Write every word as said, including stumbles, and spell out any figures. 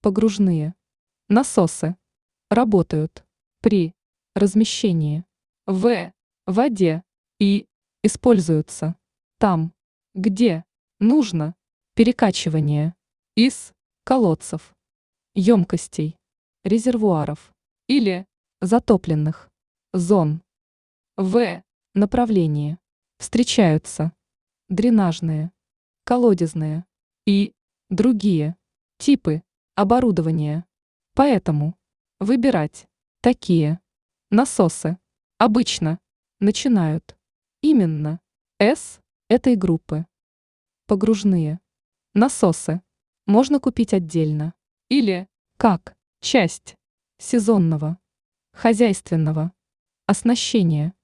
Погружные насосы работают при размещении в воде и используются там, где нужно перекачивание из колодцев, емкостей, резервуаров или затопленных зон. В направлении встречаются дренажные, колодезные и другие типы оборудования. Поэтому выбирать такие насосы обычно начинают именно с этой группы. Погружные насосы можно купить отдельно или как часть сезонного хозяйственного оснащения.